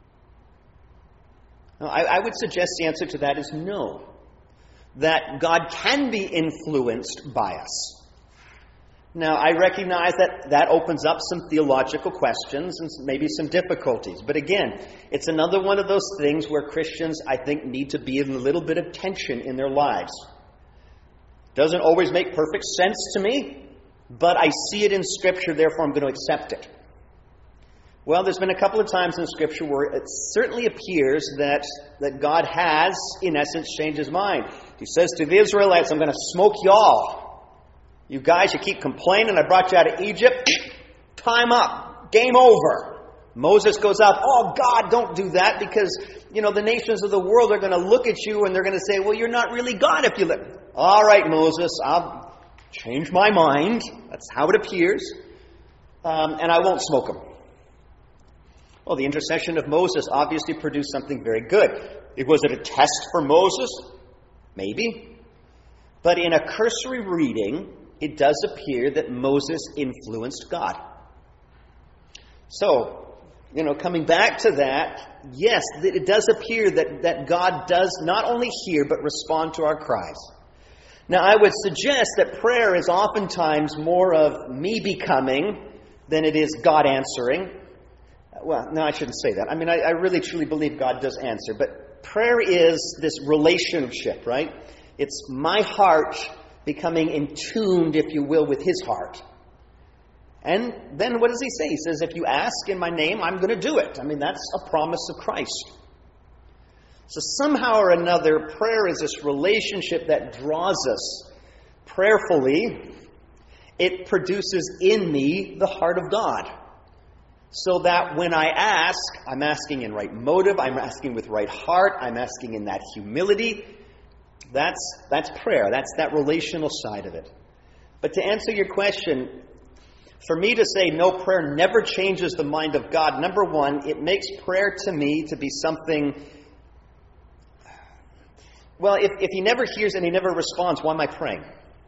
Now, I would suggest the answer to that is no. That God can be influenced by us. Now, I recognize that opens up some theological questions and maybe some difficulties. But again, it's another one of those things where Christians, I think, need to be in a little bit of tension in their lives. Doesn't always make perfect sense to me, but I see it in Scripture, therefore I'm going to accept it. Well, there's been a couple of times in Scripture where it certainly appears that God has, in essence, changed his mind. He says to the Israelites, I'm going to smoke you all. You guys, you keep complaining, I brought you out of Egypt. Time up. Game over. Moses goes out, oh God, don't do that, because, the nations of the world are going to look at you and they're going to say, well, you're not really God if you live. All right, Moses, I'll change my mind. That's how it appears. And I won't smoke them. Well, the intercession of Moses obviously produced something very good. Was it a test for Moses? Maybe. But in a cursory reading, it does appear that Moses influenced God. So, coming back to that, yes, it does appear that God does not only hear, but respond to our cries. Now, I would suggest that prayer is oftentimes more of me becoming than it is God answering. well, no, I shouldn't say that. I mean, I really truly believe God does answer. But prayer is this relationship, right? It's my heart becoming in tuned, if you will, with His heart. And then what does He say? He says, if you ask in my name, I'm going to do it. I mean, that's a promise of Christ. So somehow or another, prayer is this relationship that draws us prayerfully. It produces in me the heart of God. So that when I ask, I'm asking in right motive, I'm asking with right heart, I'm asking in that humility. That's prayer. That's that relational side of it. But to answer your question, for me to say no, prayer never changes the mind of God, number one, it makes prayer to me to be something... Well, if He never hears and He never responds, why am I praying?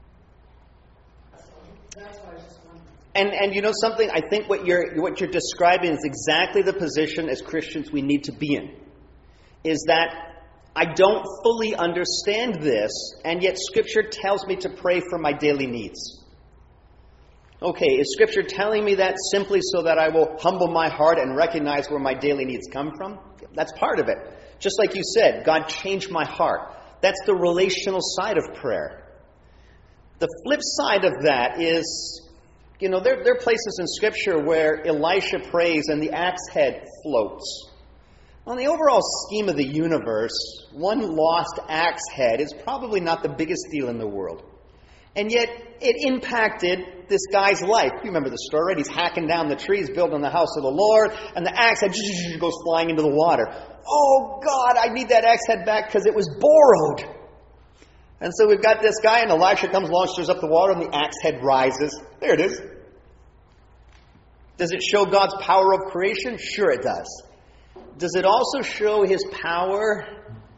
And you know something? I think what you're describing is exactly the position as Christians we need to be in. Is that I don't fully understand this, and yet Scripture tells me to pray for my daily needs. Okay, is Scripture telling me that simply so that I will humble my heart and recognize where my daily needs come from? That's part of it. Just like you said, God changed my heart. That's the relational side of prayer. The flip side of that is... You know, there are places in Scripture where Elisha prays and the axe head floats. On the overall scheme of the universe, one lost axe head is probably not the biggest deal in the world. And yet, it impacted this guy's life. You remember the story, right? He's hacking down the trees, building the house of the Lord, and the axe head goes flying into the water. Oh, God, I need that axe head back because it was borrowed. And so we've got this guy, and Elisha comes along, stirs up the water, and the axe head rises. There it is. Does it show God's power of creation? Sure it does. Does it also show His power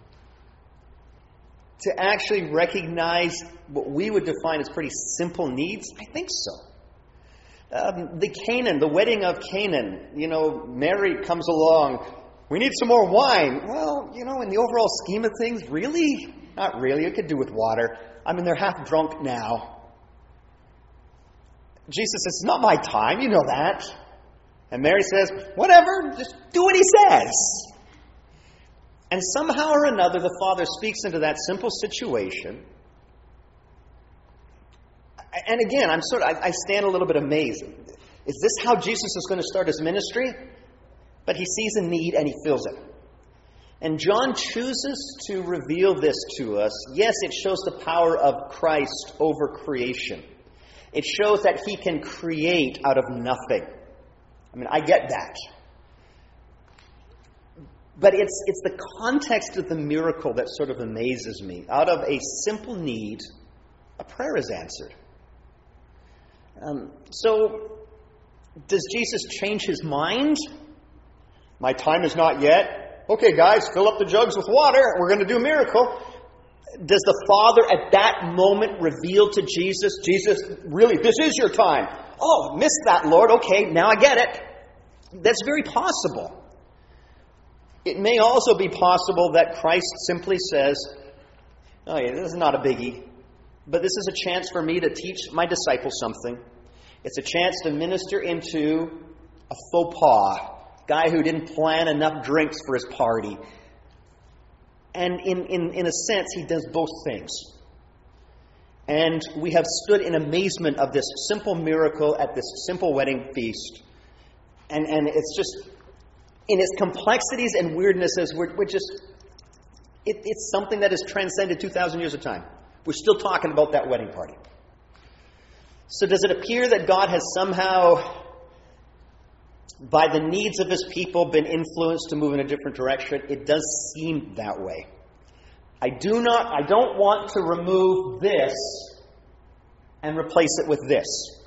to actually recognize what we would define as pretty simple needs? I think so. The wedding of Canaan, you know, Mary comes along. We need some more wine. Well, you know, in the overall scheme of things, really? Not really. It could do with water. I mean, they're half drunk now. Jesus says, it's not my time. You know that. And Mary says, whatever. Just do what He says. And somehow or another, the Father speaks into that simple situation. And again, I stand a little bit amazed. Is this how Jesus is going to start His ministry? But He sees a need and He fills it. And John chooses to reveal this to us. Yes, it shows the power of Christ over creation. It shows that He can create out of nothing. I mean, I get that. But it's the context of the miracle that sort of amazes me. Out of a simple need, a prayer is answered. So, does Jesus change His mind? My time is not yet. Okay, guys, fill up the jugs with water. We're going to do a miracle. Does the Father at that moment reveal to Jesus, really, this is your time. Oh, missed that, Lord. Okay, now I get it. That's very possible. It may also be possible that Christ simply says, oh yeah, this is not a biggie, but this is a chance for me to teach my disciples something. It's a chance to minister into a faux pas. Guy who didn't plan enough drinks for his party. And in a sense, He does both things. And we have stood in amazement of this simple miracle at this simple wedding feast. And it's just, in its complexities and weirdnesses, it's something that has transcended 2,000 years of time. We're still talking about that wedding party. So does it appear that God has somehow, by the needs of His people, been influenced to move in a different direction? It does seem that way. I don't want to remove this and replace it with this.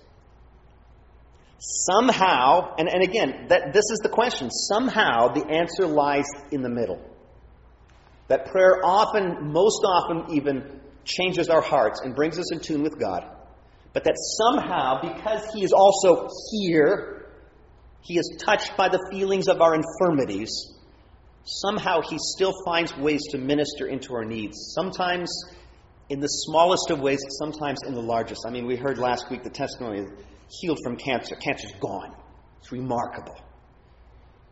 Somehow, and again, this is the question, somehow the answer lies in the middle. That prayer most often even changes our hearts and brings us in tune with God. But that somehow, because He is also here, He is touched by the feelings of our infirmities. Somehow He still finds ways to minister into our needs. Sometimes in the smallest of ways, sometimes in the largest. I mean, we heard last week the testimony of healed from cancer. Cancer's gone. It's remarkable.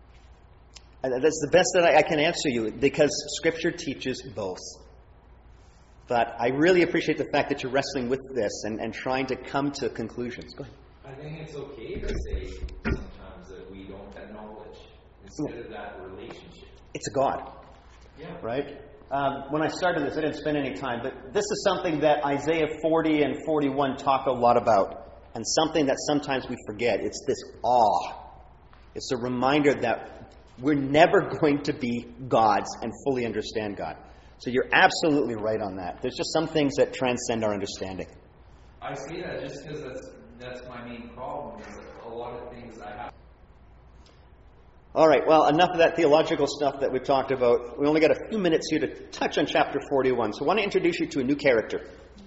And that's the best that I can answer you, because Scripture teaches both. But I really appreciate the fact that you're wrestling with this and trying to come to conclusions. Go ahead. I think it's okay to say sometimes that we don't acknowledge instead of that relationship. It's a God. Yeah. Right? When I started this, I didn't spend any time, but this is something that Isaiah 40 and 41 talk a lot about, and something that sometimes we forget. It's this awe. It's a reminder that we're never going to be gods and fully understand God. So you're absolutely right on that. There's just some things that transcend our understanding. I say that just because that's my main problem, is that a lot of things I have. All right, well, enough of that theological stuff that we've talked about. We only got a few minutes here to touch on chapter 41. So I want to introduce you to a new character.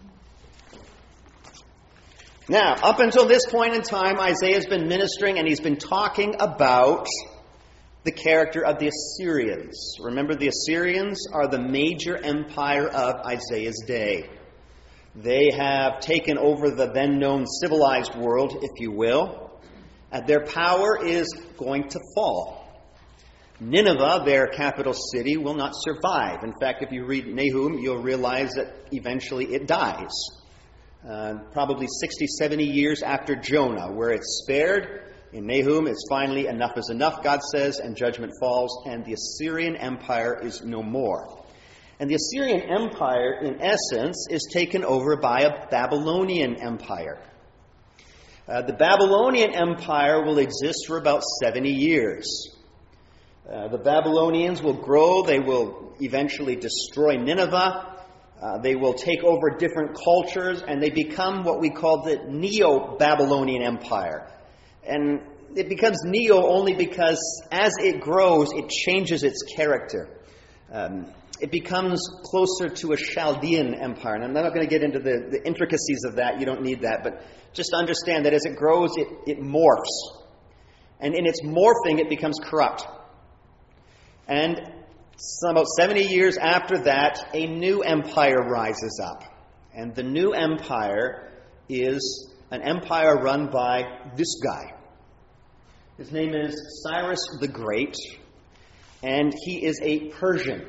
Now, up until this point in time, Isaiah's been ministering and he's been talking about the character of the Assyrians. Remember, the Assyrians are the major empire of Isaiah's day. They have taken over the then-known civilized world, if you will. And their power is going to fall. Nineveh, their capital city, will not survive. In fact, if you read Nahum, you'll realize that eventually it dies. Probably 60, 70 years after Jonah, where it's spared. In Nahum, it's finally enough is enough, God says, and judgment falls, and the Assyrian Empire is no more. And the Assyrian Empire, in essence, is taken over by a Babylonian Empire. The Babylonian Empire will exist for about 70 years. The Babylonians will grow. They will eventually destroy Nineveh. They will take over different cultures, and they become what we call the Neo-Babylonian Empire. And it becomes Neo only because as it grows, it changes its character. It becomes closer to a Chaldean empire. And I'm not going to get into the intricacies of that. You don't need that. But just understand that as it grows, it morphs. And in its morphing, it becomes corrupt. And about 70 years after that, a new empire rises up. And the new empire is an empire run by this guy. His name is Cyrus the Great, and he is a Persian.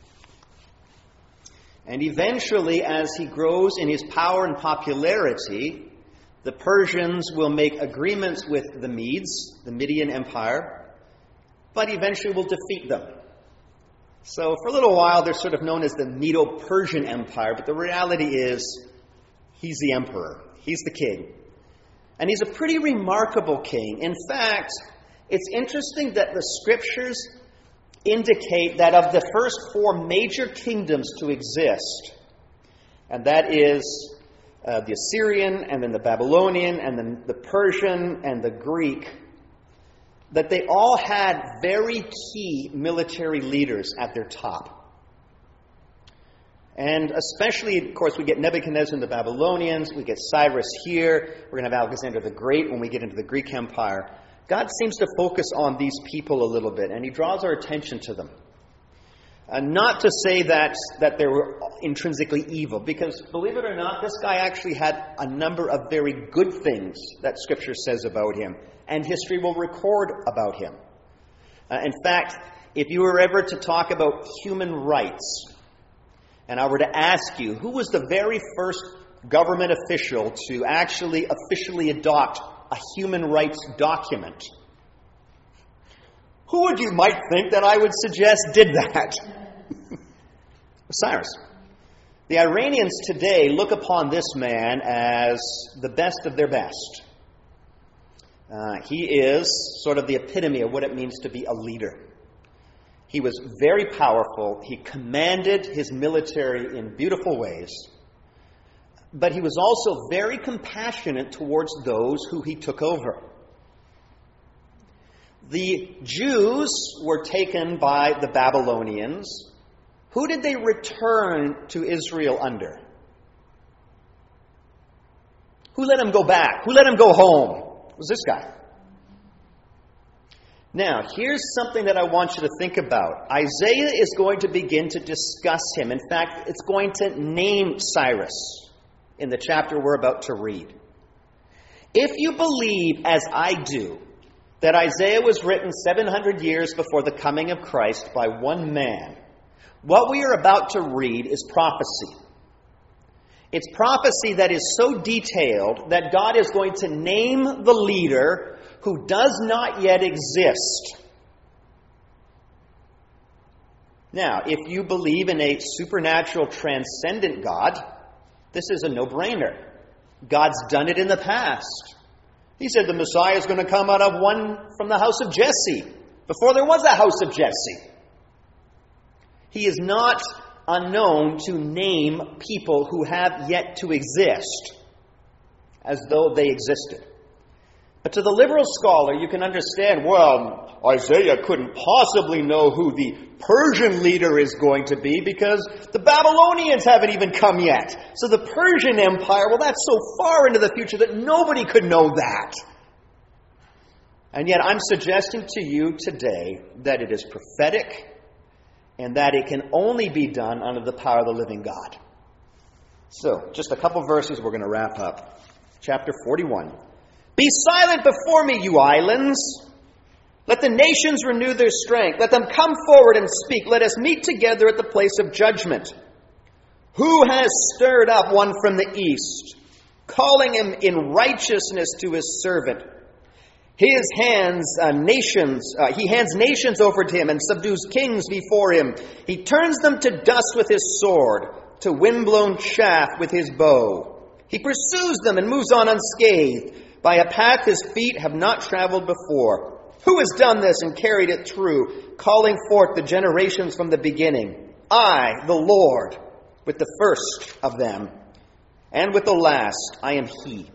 And eventually, as he grows in his power and popularity, the Persians will make agreements with the Medes, the Median Empire, but eventually will defeat them. So for a little while, they're sort of known as the Medo-Persian Empire, but the reality is he's the emperor. He's the king. And he's a pretty remarkable king. In fact, it's interesting that the scriptures indicate that of the first four major kingdoms to exist, and that is the Assyrian, and then the Babylonian, and then the Persian, and the Greek, that they all had very key military leaders at their top. And especially, of course, we get Nebuchadnezzar and the Babylonians, we get Cyrus here, we're going to have Alexander the Great when we get into the Greek Empire. God seems to focus on these people a little bit, and he draws our attention to them. Not to say that they were intrinsically evil, because believe it or not, this guy actually had a number of very good things that Scripture says about him, and history will record about him. In fact, if you were ever to talk about human rights, and I were to ask you, who was the very first government official to actually officially adopt a human rights document? Who would you might think that I would suggest did that? Cyrus. The Iranians today look upon this man as the best of their best. He is sort of the epitome of what it means to be a leader. He was very powerful. He commanded his military in beautiful ways. But he was also very compassionate towards those who he took over. The Jews were taken by the Babylonians. Who did they return to Israel under? Who let him go back? Who let him go home? It was this guy. Now, here's something that I want you to think about. Isaiah is going to begin to discuss him. In fact, it's going to name Cyrus in the chapter we're about to read. If you believe, as I do, that Isaiah was written 700 years before the coming of Christ by one man. What we are about to read is prophecy. It's prophecy that is so detailed that God is going to name the leader who does not yet exist. Now, if you believe in a supernatural, transcendent God, this is a no-brainer. God's done it in the past. He said the Messiah is going to come out of one from the house of Jesse, before there was a house of Jesse. He is not unknown to name people who have yet to exist, as though they existed. But to the liberal scholar, you can understand, well, Isaiah couldn't possibly know who the Persian leader is going to be because the Babylonians haven't even come yet. So the Persian Empire, well, that's so far into the future that nobody could know that. And yet I'm suggesting to you today that it is prophetic and that it can only be done under the power of the living God. So, just a couple verses, we're going to wrap up. Chapter 41. Be silent before me, you islands. Let the nations renew their strength. Let them come forward and speak. Let us meet together at the place of judgment. Who has stirred up one from the east, calling him in righteousness to his servant? He hands nations over to him and subdues kings before him. He turns them to dust with his sword, to windblown chaff with his bow. He pursues them and moves on unscathed, by a path his feet have not traveled before. Who has done this and carried it through, calling forth the generations from the beginning? I, the Lord, with the first of them, and with the last, I am He.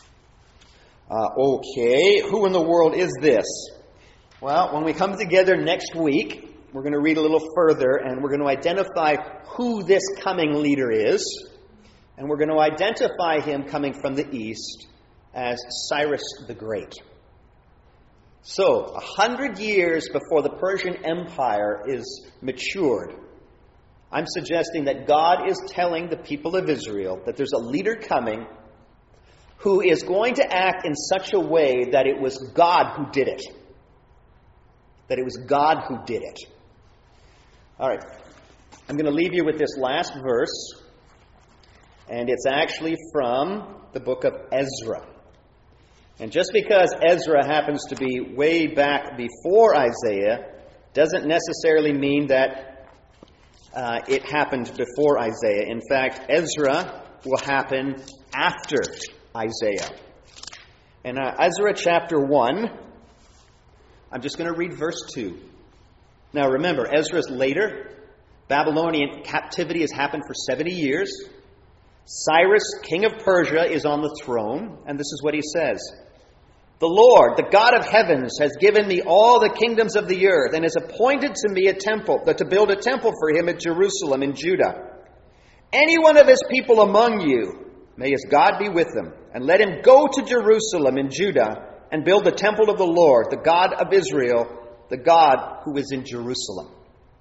Okay, who in the world is this? Well, when we come together next week, we're going to read a little further, and we're going to identify who this coming leader is, and we're going to identify him coming from the east as Cyrus the Great. So, 100 years before the Persian Empire is matured, I'm suggesting that God is telling the people of Israel that there's a leader coming who is going to act in such a way that it was God who did it. That it was God who did it. All right. I'm going to leave you with this last verse, and it's actually from the book of Ezra. And just because Ezra happens to be way back before Isaiah doesn't necessarily mean that it happened before Isaiah. In fact, Ezra will happen after Isaiah. In Ezra chapter 1, I'm just going to read verse 2. Now remember, Ezra's later. Babylonian captivity has happened for 70 years. Cyrus, king of Persia, is on the throne, and this is what he says. The Lord, the God of heavens, has given me all the kingdoms of the earth, and has appointed to me a temple, to build a temple for him at Jerusalem in Judah. Any one of his people among you, may his God be with them, and let him go to Jerusalem in Judah and build the temple of the Lord, the God of Israel, the God who is in Jerusalem.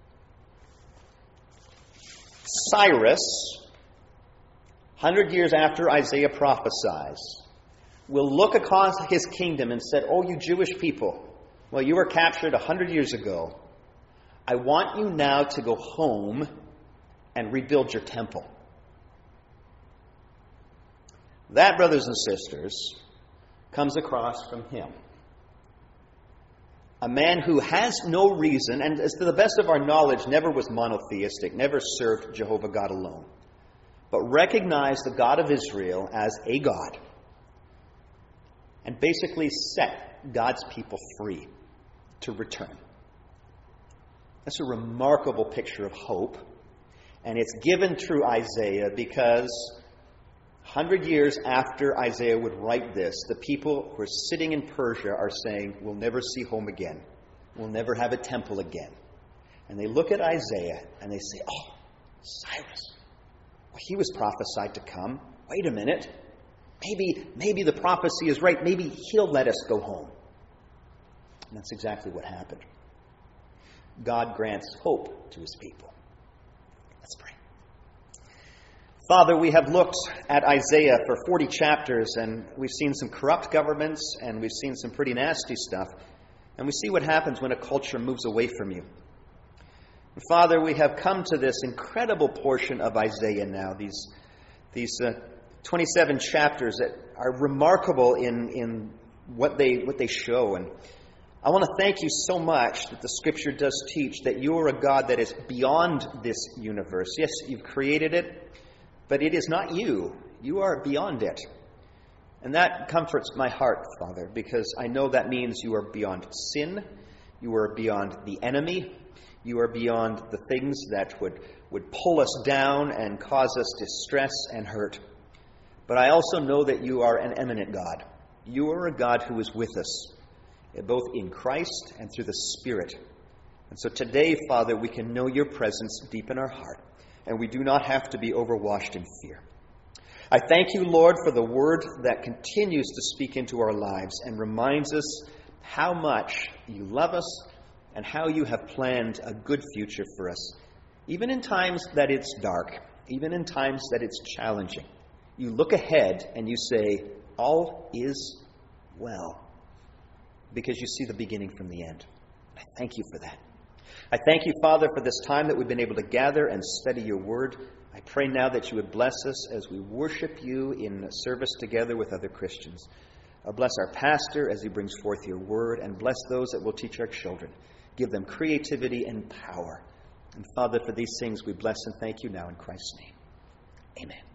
Cyrus, 100 years after Isaiah prophesies, will look across his kingdom and said, "Oh, you Jewish people, well, you were captured 100 years ago. I want you now to go home and rebuild your temple." That, brothers and sisters, comes across from him. A man who has no reason, and as to the best of our knowledge, never was monotheistic, never served Jehovah God alone, but recognized the God of Israel as a God, and basically set God's people free to return. That's a remarkable picture of hope, and it's given through Isaiah because 100 years after Isaiah would write this, the people who are sitting in Persia are saying, "We'll never see home again. We'll never have a temple again." And they look at Isaiah and they say, "Oh, Cyrus, well, he was prophesied to come. Wait a minute. Maybe the prophecy is right. Maybe he'll let us go home." And that's exactly what happened. God grants hope to his people. Let's pray. Father, we have looked at Isaiah for 40 chapters, and we've seen some corrupt governments, and we've seen some pretty nasty stuff. And we see what happens when a culture moves away from you. And Father, we have come to this incredible portion of Isaiah now, these 27 chapters that are remarkable in what they show. And I want to thank you so much that the Scripture does teach that you are a God that is beyond this universe. Yes, you've created it, but it is not you. You are beyond it. And that comforts my heart, Father, because I know that means you are beyond sin, you are beyond the enemy, you are beyond the things that would pull us down and cause us distress and hurt. But I also know that you are an eminent God. You are a God who is with us, both in Christ and through the Spirit. And so today, Father, we can know your presence deep in our heart, and we do not have to be overwashed in fear. I thank you, Lord, for the word that continues to speak into our lives and reminds us how much you love us and how you have planned a good future for us, even in times that it's dark, even in times that it's challenging. You look ahead and you say, all is well, because you see the beginning from the end. I thank you for that. I thank you, Father, for this time that we've been able to gather and study your word. I pray now that you would bless us as we worship you in service together with other Christians. Bless our pastor as he brings forth your word, and bless those that will teach our children. Give them creativity and power. And Father, for these things we bless and thank you now in Christ's name. Amen.